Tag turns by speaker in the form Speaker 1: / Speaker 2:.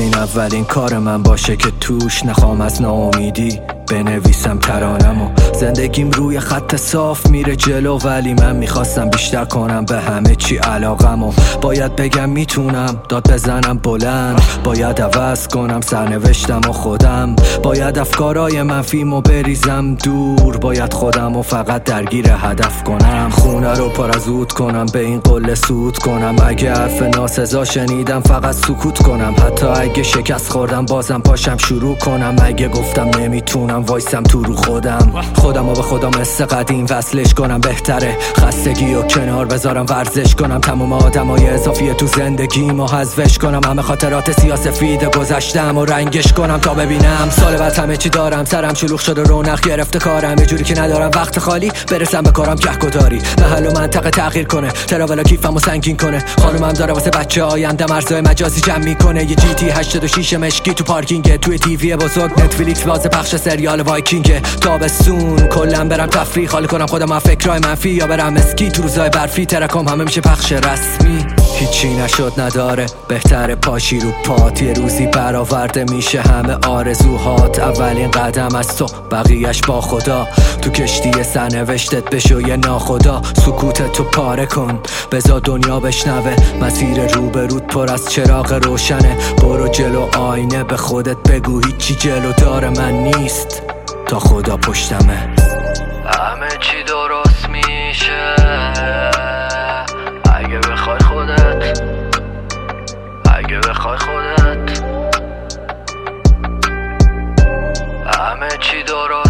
Speaker 1: این اولین کار من باشه که توش نخوام از ناامیدی بنویسم ترانمو. زندگیم روی خط صاف میره جلو، ولی من میخواستم بیشتر کنم به همه چی علاقمو. باید بگم میتونم داد بزنم بلند، باید عوض کنم سرنوشتم و خودم، باید افکارای منفیمو بریزم دور، باید خودمو فقط درگیر هدف کنم. خونه رو پر از عود کنم، به این قله سود کنم، اگه حرف ناسزا شنیدم فقط سکوت کنم، حتی اگه شکست خوردم بازم پاشم شروع کنم، اگه گفتم نمیتونم وایسم تو رو خودمو به خودم مثل قدیم وصلش کنم. بهتره خستگی و کنار بذارم، ورزش کنم، تموم آدمای اضافی تو زندگیمو حذفش کنم، همه خاطرات سیاسفید گذشتم و رنگش کنم تا ببینم سال بعد همه چی دارم. سرم شلوغ شده، رونق گرفته کارم، یه جوری که ندارم وقت خالی برسم به کارم. گهگداری محل و منطقه تغییر کنه، تراولا کیفمو سنگین کنه، خانومم داره واسه بچه آینده مرزای مجازی جمع میکنه، یه جی تی 86 مشکی تو پارکینگ، توی تیوی بزرگ نتفلیکس باز پخش سریال وایکینگ. تابستون کلا برم تفریح، خالی کنم خودم از فکرای منفی، یا برم اسکی تو روزای برفی، ترکم همه میشه پخش رسمی. هیچی نشد نداره، بهتره پاشی رو پات، یه روزی برآورده میشه همه آرزوهات. اولین قدم از تو بقیهش با خدا، تو کشتی سرنوشتت بشو یه ناخدا، سکوتت تو پاره کن بذار دنیا بشنوه، مسیر روبروت پر از چراغ روشنه، برو جلو آینه به خودت بگو هیچی جلو دار من نیست تا خدا پشتمه.
Speaker 2: همه چی درست میشه اگه بخوای خودت، اگه بخوای خودت، همه چی درست